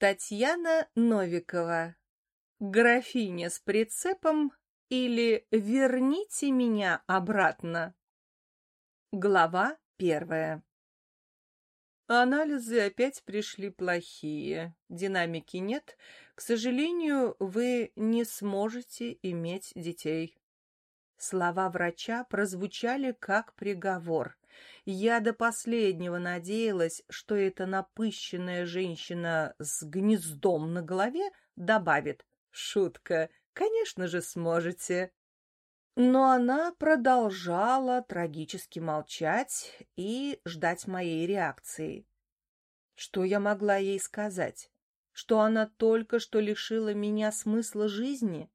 Татьяна Новикова. Графиня с прицепом или верните меня обратно. Глава 1. Анализы опять пришли плохие. Динамики нет. К сожалению, вы не сможете иметь детей. Слова врача прозвучали как приговор. Я до последнего надеялась, что эта напыщенная женщина с гнездом на голове добавит: «Шутка, конечно же, сможете». Но она продолжала трагически молчать и ждать моей реакции. Что я могла ей сказать? Что она только что лишила меня смысла жизни?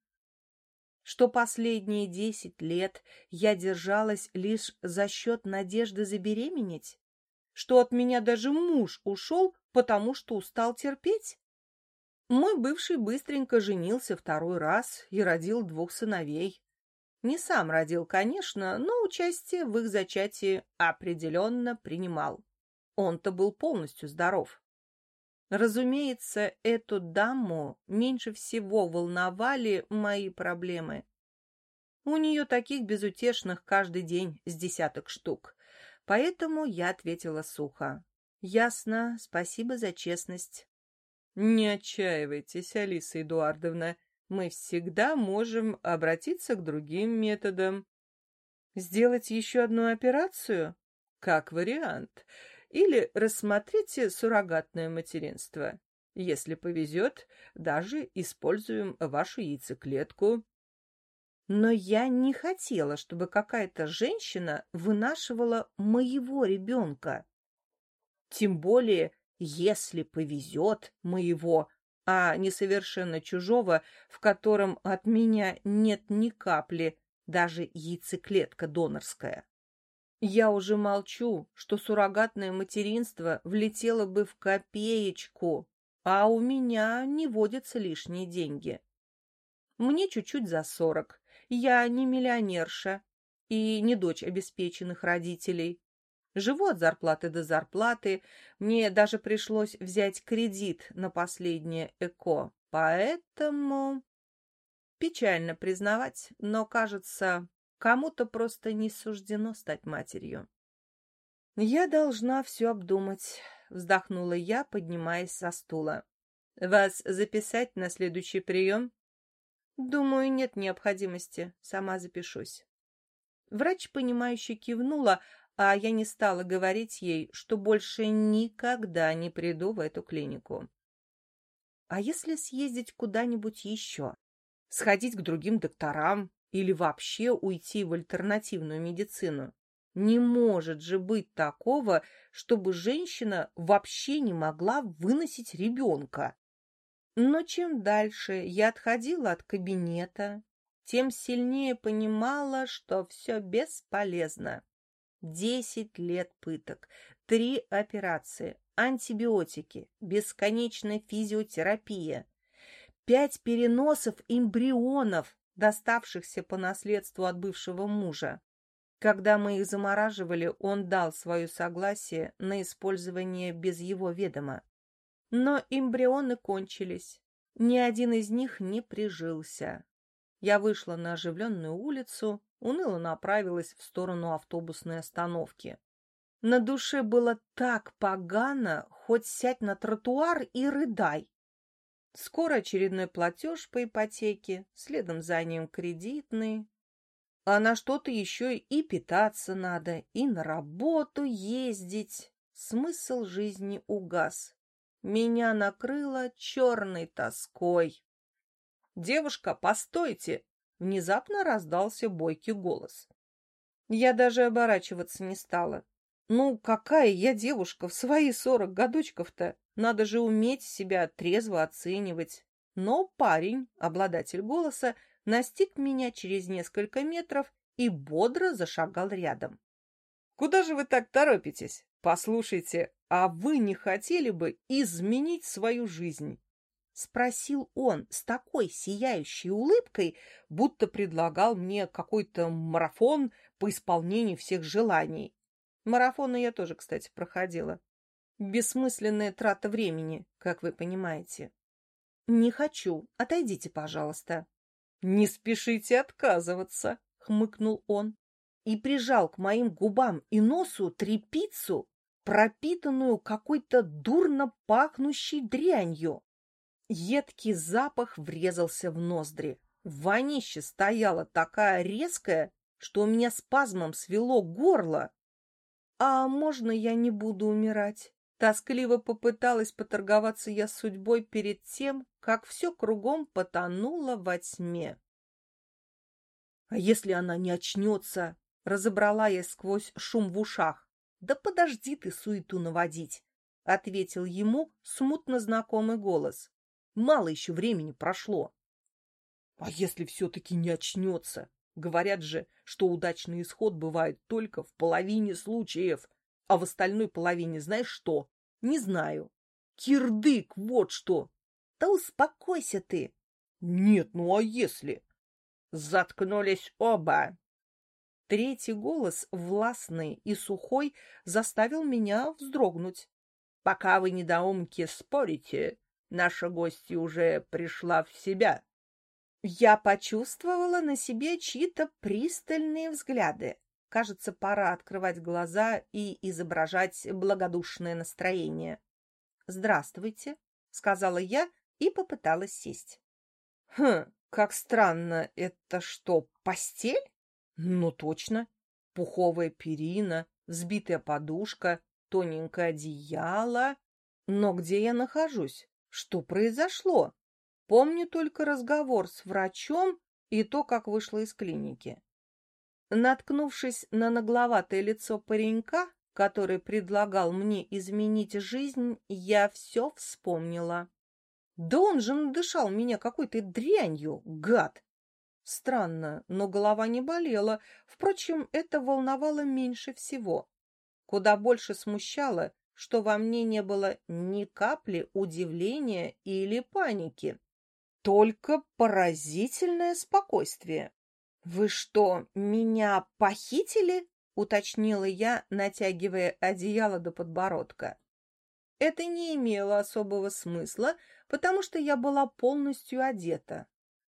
Что последние 10 лет я держалась лишь за счет надежды забеременеть? Что от меня даже муж ушел, потому что устал терпеть? Мой бывший быстренько женился 2-й раз и родил 2 сыновей. Не сам родил, конечно, но участие в их зачатии определенно принимал. Он-то был полностью здоров. Разумеется, эту даму меньше всего волновали мои проблемы. У нее таких безутешных каждый день с 10 штук. Поэтому я ответила сухо: «Ясно, спасибо за честность». «Не отчаивайтесь, Алиса Эдуардовна, мы всегда можем обратиться к другим методам». «Сделать еще одну операцию?» «Как вариант. Или рассмотрите суррогатное материнство. Если повезет, даже используем вашу яйцеклетку». Но я не хотела, чтобы какая-то женщина вынашивала моего ребенка. Тем более, если повезет моего, а не совершенно чужого, в котором от меня нет ни капли, даже яйцеклетка донорская. Я уже молчу, что суррогатное материнство влетело бы в копеечку, а у меня не водятся лишние деньги. Мне чуть-чуть за 40, я не миллионерша и не дочь обеспеченных родителей. Живу от зарплаты до зарплаты, мне даже пришлось взять кредит на последнее ЭКО, поэтому... Печально признавать, но, кажется, кому-то просто не суждено стать матерью. «Я должна все обдумать», — вздохнула я, поднимаясь со стула. «Вас записать на следующий прием?» «Думаю, нет необходимости, сама запишусь». Врач, понимающе кивнула, а я не стала говорить ей, что больше никогда не приду в эту клинику. А если съездить куда-нибудь еще? Сходить к другим докторам или вообще уйти в альтернативную медицину? Не может же быть такого, чтобы женщина вообще не могла выносить ребенка. Но чем дальше я отходила от кабинета, тем сильнее понимала, что все бесполезно. 10 лет пыток, 3 операции, антибиотики, бесконечная физиотерапия, 5 переносов эмбрионов, доставшихся по наследству от бывшего мужа. Когда мы их замораживали, он дал свое согласие на использование без его ведома. Но эмбрионы кончились. Ни один из них не прижился. Я вышла на оживленную улицу, уныло направилась в сторону автобусной остановки. На душе было так погано, хоть сядь на тротуар и рыдай. Скоро очередной платеж по ипотеке, следом за ним кредитный. А на что-то еще и питаться надо, и на работу ездить. Смысл жизни угас. Меня накрыло черной тоской. «Девушка, постойте!» — внезапно раздался бойкий голос. Я даже оборачиваться не стала. Ну, какая я девушка в свои 40 годочков-то? Надо же уметь себя трезво оценивать. Но парень, обладатель голоса, настиг меня через несколько метров и бодро зашагал рядом. «Куда же вы так торопитесь? Послушайте, а вы не хотели бы изменить свою жизнь?» — спросил он с такой сияющей улыбкой, будто предлагал мне какой-то марафон по исполнению всех желаний. Марафоны я тоже, кстати, проходила. Бессмысленная трата времени, как вы понимаете. Не хочу. Отойдите, пожалуйста. Не спешите отказываться, хмыкнул он и прижал к моим губам и носу тряпицу, пропитанную какой-то дурно пахнущей дрянью. Едкий запах врезался в ноздри. Вонища стояла такая резкая, что у меня спазмом свело горло. «А можно я не буду умирать?» Тоскливо попыталась поторговаться я с судьбой перед тем, как все кругом потонуло во тьме. «А если она не очнется?» — разобрала я сквозь шум в ушах. «Да подожди ты суету наводить!» — ответил ему смутно знакомый голос. «Мало еще времени прошло». «А если все-таки не очнется? Говорят же, что удачный исход бывает только в половине случаев. А в остальной половине знаешь что? Не знаю. Кирдык, вот что!» «Да успокойся ты!» «Нет, ну а если?» «Заткнулись оба!» Третий голос, властный и сухой, заставил меня вздрогнуть. «Пока вы, недоумки, спорите, наша гостья уже пришла в себя». Я почувствовала на себе чьи-то пристальные взгляды. Кажется, пора открывать глаза и изображать благодушное настроение. «Здравствуйте», — сказала я и попыталась сесть. Как странно, это что, постель? Ну, точно. Пуховая перина, взбитая подушка, тоненькое одеяло. Но где я нахожусь? Что произошло? Помню только разговор с врачом и то, как вышла из клиники. Наткнувшись на нагловатое лицо паренька, который предлагал мне изменить жизнь, я все вспомнила. Да он же надышал меня какой-то дрянью, гад! Странно, но голова не болела. Впрочем, это волновало меньше всего. Куда больше смущало, что во мне не было ни капли удивления или паники. Только поразительное спокойствие. «Вы что, меня похитили?» — уточнила я, натягивая одеяло до подбородка. Это не имело особого смысла, потому что я была полностью одета.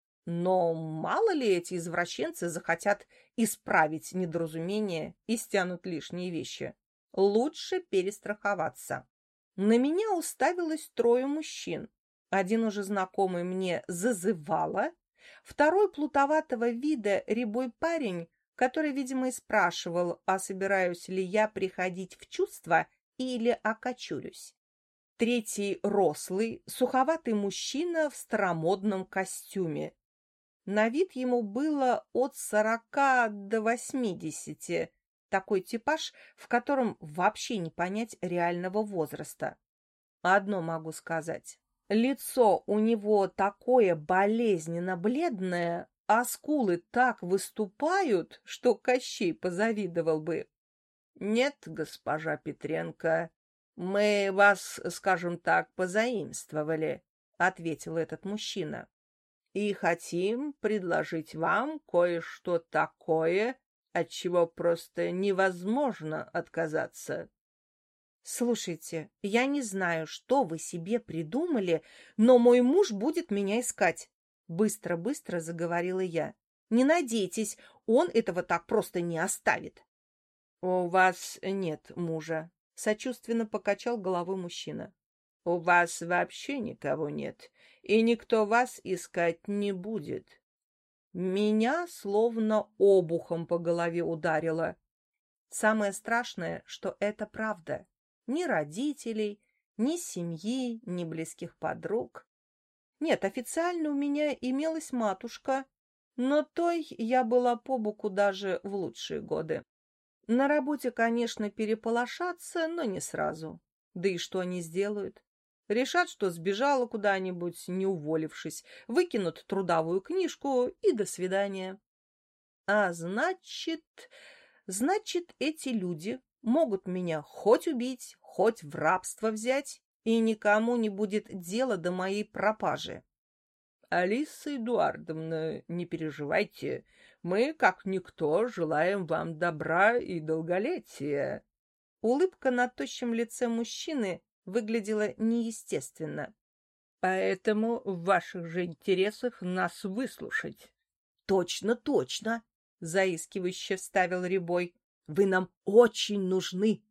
Но мало ли эти извращенцы захотят исправить недоразумение и стянут лишние вещи. Лучше перестраховаться. На меня уставилось трое мужчин. Один уже знакомый мне зазывало, второй плутоватого вида рябой парень, который, видимо, и спрашивал, а собираюсь ли я приходить в чувство или окочурюсь. Третий рослый, суховатый мужчина в старомодном костюме. На вид ему было от 40 до 80. Такой типаж, в котором вообще не понять реального возраста. Одно могу сказать. Лицо у него такое болезненно бледное, а скулы так выступают, что Кощей позавидовал бы. «Нет, госпожа Петренко, мы вас, скажем так, позаимствовали», — ответил этот мужчина. «И хотим предложить вам кое-что такое, от чего просто невозможно отказаться». «Слушайте, я не знаю, что вы себе придумали, но мой муж будет меня искать», — быстро-быстро заговорила я. «Не надейтесь, он этого так просто не оставит». «У вас нет мужа», — сочувственно покачал головой мужчина. «У вас вообще никого нет, и никто вас искать не будет». Меня словно обухом по голове ударило. Самое страшное, что это правда. Ни родителей, ни семьи, ни близких подруг. Нет, официально у меня имелась матушка, но той я была по боку даже в лучшие годы. На работе, конечно, переполошатся, но не сразу. Да и что они сделают? Решат, что сбежала куда-нибудь, не уволившись, выкинут трудовую книжку и до свидания. А значит, эти люди могут меня хоть убить, хоть в рабство взять, и никому не будет дела до моей пропажи. Алиса Эдуардовна, не переживайте, мы, как никто, желаем вам добра и долголетия. Улыбка на тощем лице мужчины выглядела неестественно. «Поэтому в ваших же интересах нас выслушать». «Точно, точно!» — заискивающе вставил Рябой. «Вы нам очень нужны!»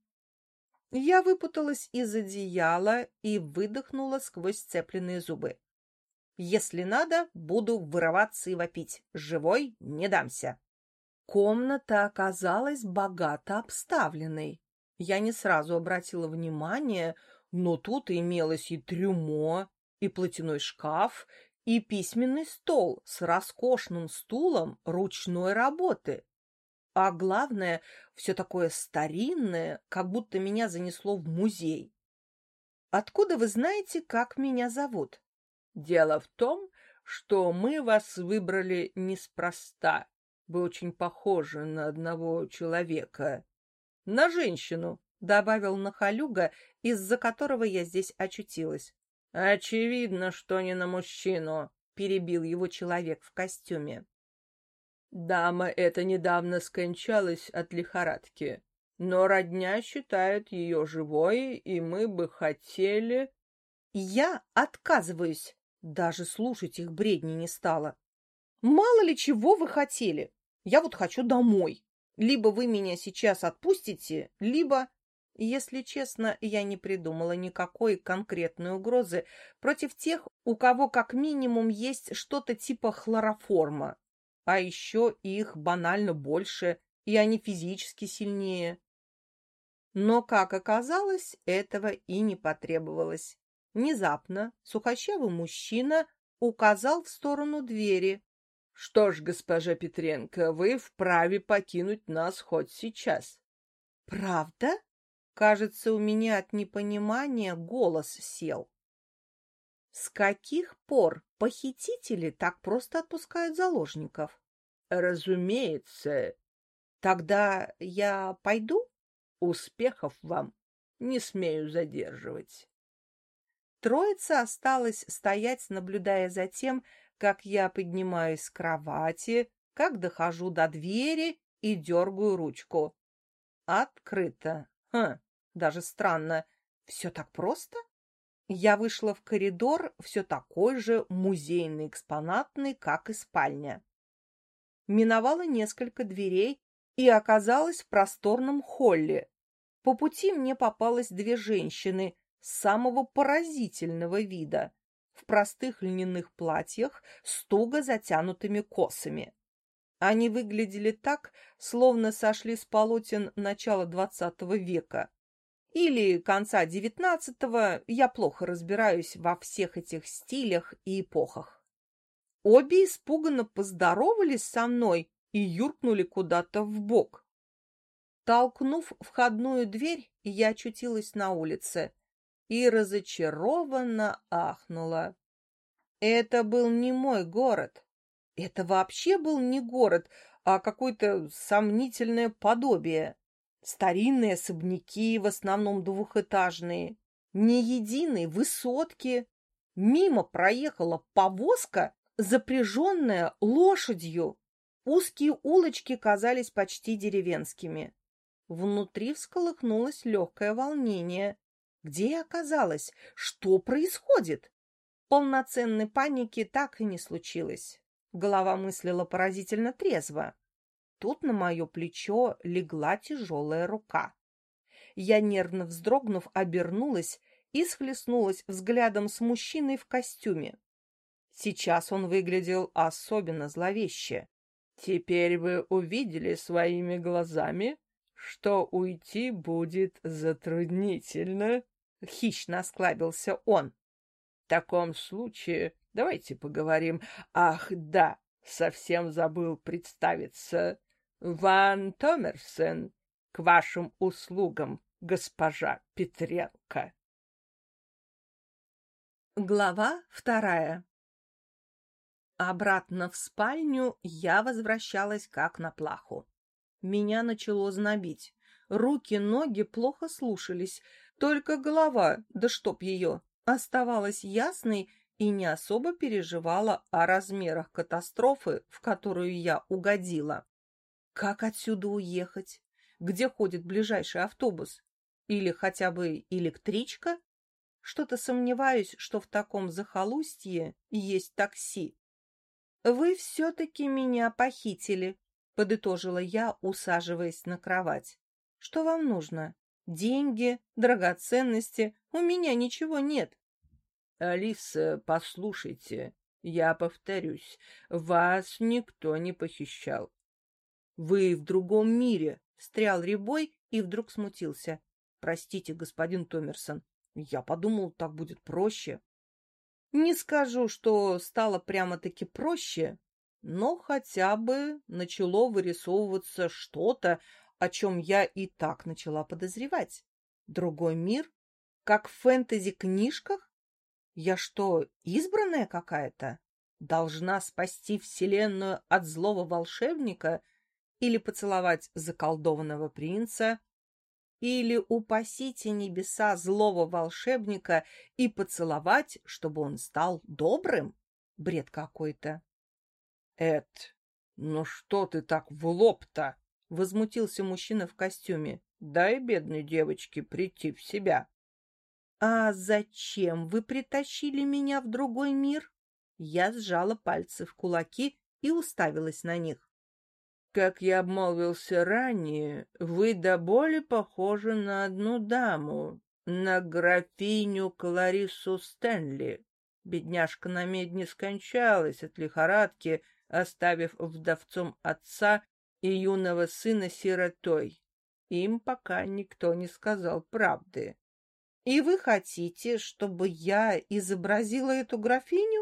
Я выпуталась из одеяла и выдохнула сквозь сцепленные зубы. «Если надо, буду вырываться и вопить. Живой не дамся!» Комната оказалась богато обставленной. Я не сразу обратила внимание, но тут имелось и трюмо, и платяной шкаф, и письменный стол с роскошным стулом ручной работы. А главное, все такое старинное, как будто меня занесло в музей. «Откуда вы знаете, как меня зовут?» «Дело в том, что мы вас выбрали неспроста. Вы очень похожи на одного человека. На женщину», — добавил Нахалюга, из-за которого я здесь очутилась. «Очевидно, что не на мужчину», — перебил его человек в костюме. «Дама эта недавно скончалась от лихорадки, но родня считает ее живой, и мы бы хотели...» «Я отказываюсь!» Даже слушать их бредни не стала. «Мало ли чего вы хотели! Я вот хочу домой. Либо вы меня сейчас отпустите, либо...» Если честно, я не придумала никакой конкретной угрозы против тех, у кого как минимум есть что-то типа хлороформа. А еще их банально больше, и они физически сильнее. Но, как оказалось, этого и не потребовалось. Внезапно сухощавый мужчина указал в сторону двери. — Что ж, госпожа Петренко, вы вправе покинуть нас хоть сейчас. — Правда? Кажется, у меня от непонимания голос сел. С каких пор похитители так просто отпускают заложников? — Разумеется. — Тогда я пойду? — Успехов вам. Не смею задерживать. Троица осталась стоять, наблюдая за тем, как я поднимаюсь с кровати, как дохожу до двери и дергаю ручку. Открыто. Даже странно. Все так просто? Я вышла в коридор, все такой же музейно-экспонатный, как и спальня. Миновала несколько дверей и оказалась в просторном холле. По пути мне попалось две женщины самого поразительного вида, в простых льняных платьях с туго затянутыми косами. Они выглядели так, словно сошли с полотен начала XX века. Или конца XIX, я плохо разбираюсь во всех этих стилях и эпохах. Обе испуганно поздоровались со мной и юркнули куда-то вбок. Толкнув входную дверь, я очутилась на улице и разочарованно ахнула. Это был не мой город. Это вообще был не город, а какое-то сомнительное подобие. Старинные особняки, в основном двухэтажные, ни единой высотки. Мимо проехала повозка, запряженная лошадью. Узкие улочки казались почти деревенскими. Внутри всколыхнулось легкое волнение. Где я оказалась? Что происходит? Полноценной паники так и не случилось. Голова мыслила поразительно трезво. Тут на мое плечо легла тяжелая рука. Я, нервно вздрогнув, обернулась и схлестнулась взглядом с мужчиной в костюме. Сейчас он выглядел особенно зловеще. «Теперь вы увидели своими глазами, что уйти будет затруднительно», — хищно осклабился он. «В таком случае давайте поговорим. Ах, да, совсем забыл представиться. Ван Томерсен, к вашим услугам, госпожа Петренко». Глава 2. Обратно в спальню я возвращалась как на плаху. Меня начало знобить. Руки, ноги плохо слушались, только голова, да чтоб ее, оставалась ясной и не особо переживала о размерах катастрофы, в которую я угодила. Как отсюда уехать? Где ходит ближайший автобус? или хотя бы электричка? Что-то сомневаюсь, что в таком захолустье есть такси. «Вы все-таки меня похитили», — подытожила я, усаживаясь на кровать. «Что вам нужно? Деньги, драгоценности? У меня ничего нет». Алиса, послушайте, я повторюсь, вас никто не похищал. «Вы в другом мире», — встрял Рябой и вдруг смутился. «Простите, господин Томерсон, я подумал, так будет проще». Не скажу, что стало прямо-таки проще, но хотя бы начало вырисовываться что-то, о чем я и так начала подозревать. Другой мир? Как в фэнтези-книжках? Я что, избранная какая-то? Должна спасти вселенную от злого волшебника или поцеловать заколдованного принца? Или упасите небеса злого волшебника и поцеловать, чтобы он стал добрым? Бред какой-то. Эд, ну что ты так в лоб-то? Возмутился мужчина в костюме. Дай бедной девочке прийти в себя. А зачем вы притащили меня в другой мир? Я сжала пальцы в кулаки и уставилась на них. Как я обмолвился ранее, вы до боли похожи на одну даму, на графиню Клариссу Стэнли. Бедняжка на медне скончалась от лихорадки, оставив вдовцом отца и юного сына сиротой. Им пока никто не сказал правды. И вы хотите, чтобы я изобразила эту графиню?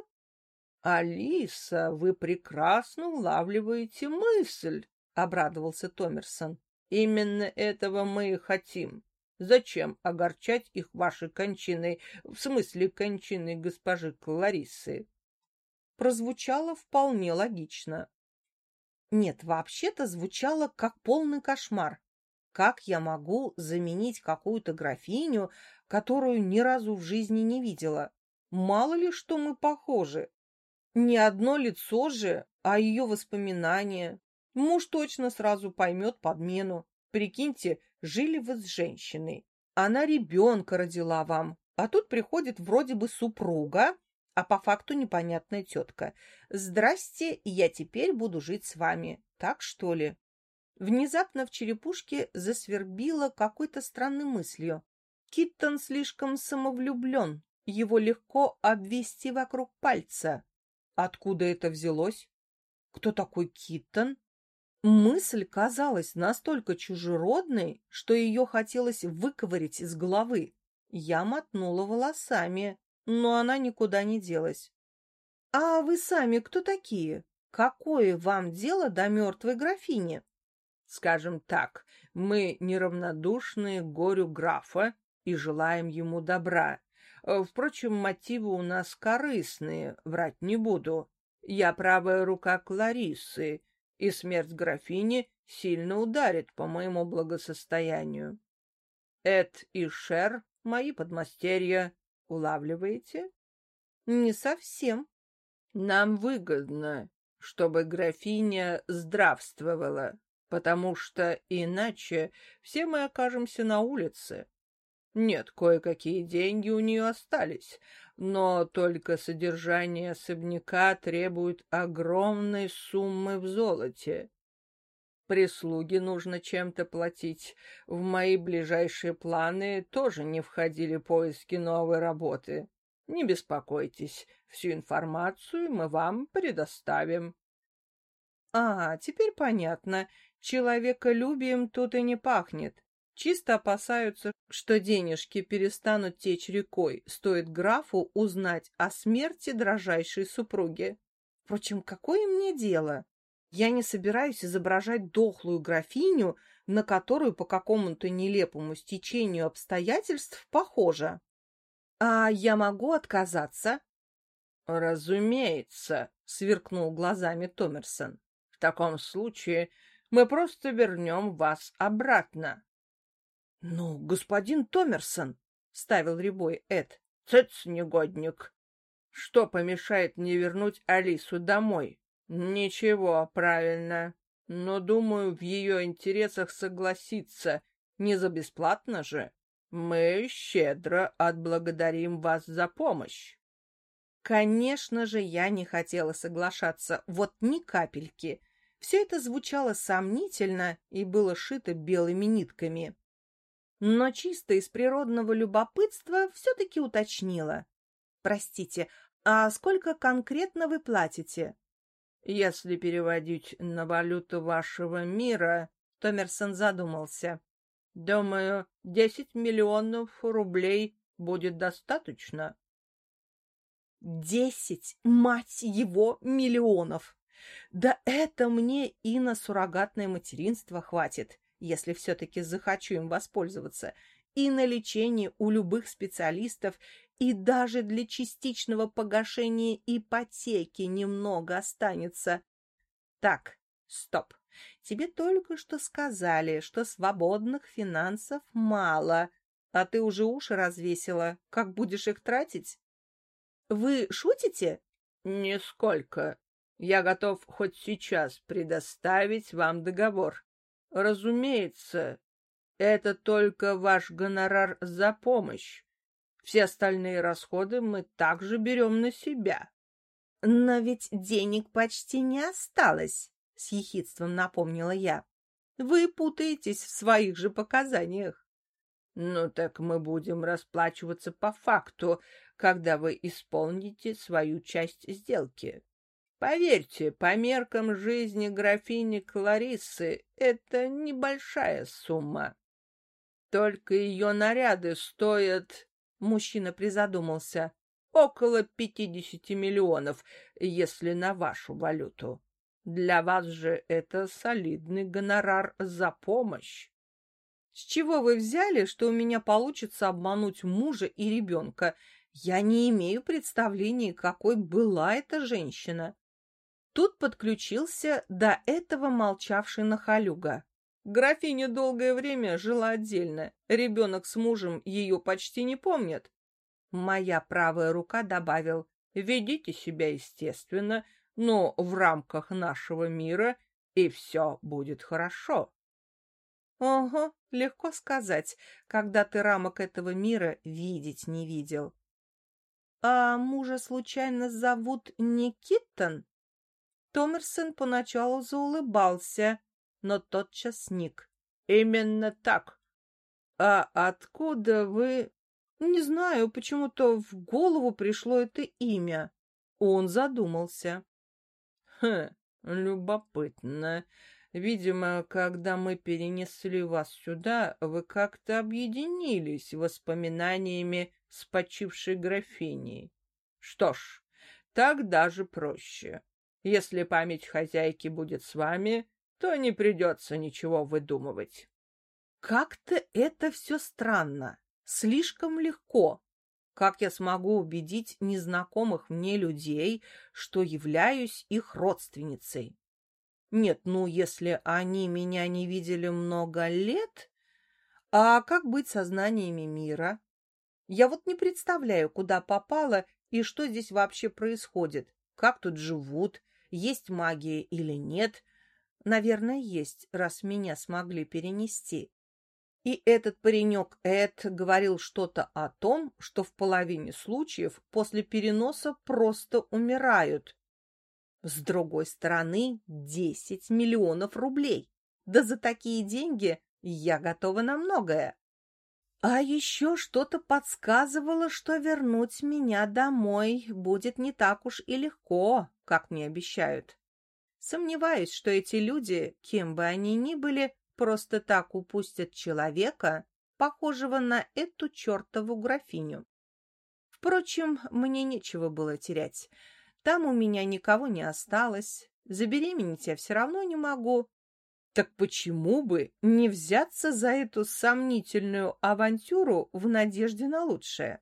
«Алиса, вы прекрасно улавливаете мысль», — обрадовался Томерсон. «Именно этого мы и хотим. Зачем огорчать их вашей кончиной, в смысле кончиной госпожи Клариссы?» Прозвучало вполне логично. Нет, вообще-то звучало как полный кошмар. Как я могу заменить какую-то графиню, которую ни разу в жизни не видела? Мало ли, что мы похожи. Не одно лицо же, а ее воспоминания. Муж точно сразу поймет подмену. Прикиньте, жили вы с женщиной. Она ребенка родила вам, а тут приходит вроде бы супруга, а по факту непонятная тетка. «Здрасте, я теперь буду жить с вами». Так что ли? Внезапно в черепушке засвербило какой-то странной мыслью. Киттон слишком самовлюблен, его легко обвести вокруг пальца. Откуда это взялось? Кто такой Киттон? Мысль казалась настолько чужеродной, что ее хотелось выковырять из головы. Я мотнула волосами, но она никуда не делась. — А вы сами кто такие? Какое вам дело до мертвой графини? — Скажем так, мы неравнодушны к горю графа и желаем ему добра. Впрочем, мотивы у нас корыстные, врать не буду. Я правая рука Клариссы, и смерть графини сильно ударит по моему благосостоянию. Эд и Шер — мои подмастерья. Улавливаете? Не совсем. Нам выгодно, чтобы графиня здравствовала, потому что иначе все мы окажемся на улице. Нет, кое-какие деньги у нее остались, но только содержание особняка требует огромной суммы в золоте. Прислуге нужно чем-то платить. В мои ближайшие планы тоже не входили поиски новой работы. Не беспокойтесь, всю информацию мы вам предоставим. Теперь понятно. Человеколюбием тут и не пахнет. Чисто опасаются, что денежки перестанут течь рекой, стоит графу узнать о смерти дрожайшей супруги. Впрочем, какое мне дело? Я не собираюсь изображать дохлую графиню, на которую по какому-то нелепому стечению обстоятельств похожа. А я могу отказаться? Разумеется, сверкнул глазами Томерсон. В таком случае мы просто вернем вас обратно. — Ну, господин Томерсон, — ставил рябой Эд. — Цыц, негодник! Что помешает мне вернуть Алису домой? Ничего, правильно. Но, думаю, в ее интересах согласиться. Не за бесплатно же. Мы щедро отблагодарим вас за помощь. Конечно же, я не хотела соглашаться, вот ни капельки. Все это звучало сомнительно и было шито белыми нитками. Но чисто из природного любопытства все-таки уточнила. «Простите, а сколько конкретно вы платите?» Если переводить на валюту вашего мира, Томерсон задумался. Думаю, 10 миллионов рублей будет достаточно. 10, мать его, миллионов! Да это мне и на суррогатное материнство хватит, если все-таки захочу им воспользоваться, и на лечение у любых специалистов, и даже для частичного погашения ипотеки немного останется. Так, стоп. Тебе только что сказали, что свободных финансов мало, а ты уже уши развесила. Как будешь их тратить? Вы шутите? Нисколько. Я готов хоть сейчас предоставить вам договор. Разумеется, это только ваш гонорар за помощь. Все остальные расходы мы также берем на себя. Но ведь денег почти не осталось, с ехидством напомнила я. Вы путаетесь в своих же показаниях. Ну так мы будем расплачиваться по факту, когда вы исполните свою часть сделки. Поверьте, по меркам жизни графини Клариссы это небольшая сумма. Только ее наряды стоят, мужчина призадумался, около 50 миллионов, если на вашу валюту. Для вас же это солидный гонорар за помощь. С чего вы взяли, что у меня получится обмануть мужа и ребенка? Я не имею представления, какой была эта женщина. Тут подключился до этого молчавший нахалюга. Графиня долгое время жила отдельно. Ребенок с мужем ее почти не помнит. Моя правая рука добавил: ведите себя естественно, но в рамках нашего мира, и все будет хорошо. Ого, легко сказать, когда ты рамок этого мира видеть не видел. А мужа случайно зовут не Киттон? Томерсон поначалу заулыбался, но тотчас сник. Именно так. А откуда вы... Не знаю, почему-то в голову пришло это имя. Он задумался. Любопытно. Видимо, когда мы перенесли вас сюда, вы как-то объединились воспоминаниями с почившей графиней. Что ж, так даже проще. Если память хозяйки будет с вами, то не придется ничего выдумывать. Как-то это все странно, слишком легко. Как я смогу убедить незнакомых мне людей, что являюсь их родственницей? Нет, ну, если они меня не видели много лет, а как быть со знаниями мира? Я вот не представляю, куда попала и что здесь вообще происходит, как тут живут, есть магия или нет. Наверное, есть, раз меня смогли перенести. И этот паренек Эд говорил что-то о том, что в половине случаев после переноса просто умирают. С другой стороны, 10 миллионов рублей. Да за такие деньги я готова на многое. А еще что-то подсказывало, что вернуть меня домой будет не так уж и легко, как мне обещают. Сомневаюсь, что эти люди, кем бы они ни были, просто так упустят человека, похожего на эту чертову графиню. Впрочем, мне нечего было терять. Там у меня никого не осталось. Забеременеть я все равно не могу. Так почему бы не взяться за эту сомнительную авантюру в надежде на лучшее?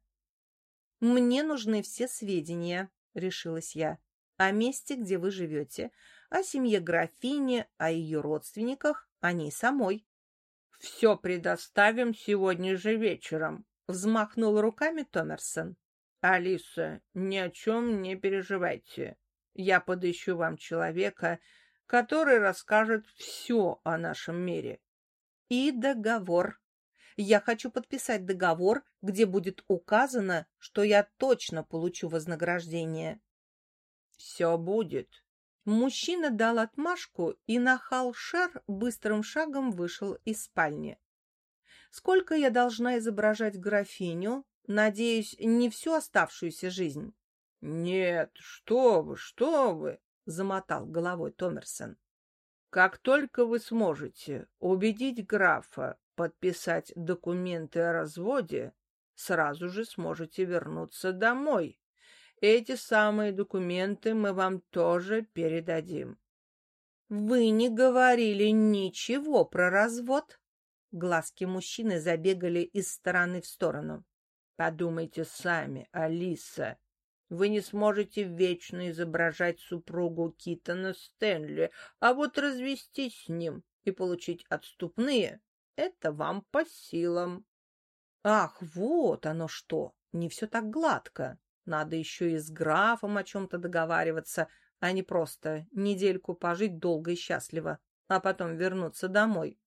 Мне нужны все сведения, решилась я, о месте, где вы живете, о семье графини, о ее родственниках, о ней самой. Все предоставим сегодня же вечером, взмахнул руками Томерсон. Алиса, ни о чем не переживайте. Я подыщу вам человека, который расскажет все о нашем мире. И договор. Я хочу подписать договор, где будет указано, что я точно получу вознаграждение. Все будет. Мужчина дал отмашку, и нахал Шер быстрым шагом вышел из спальни. Сколько я должна изображать графиню? Надеюсь, не всю оставшуюся жизнь. Нет, что вы, Замотал головой Томерсон. как только вы сможете убедить графа подписать документы о разводе, сразу же сможете вернуться домой. Эти самые документы мы вам тоже передадим. Вы не говорили ничего про развод? Глазки мужчины забегали из стороны в сторону. Подумайте сами, Алиса. Вы не сможете вечно изображать супругу Китона Стэнли, а вот развестись с ним и получить отступные — это вам по силам. Ах, вот оно что! Не все так гладко. Надо еще и с графом о чем-то договариваться, а не просто недельку пожить долго и счастливо, а потом вернуться домой.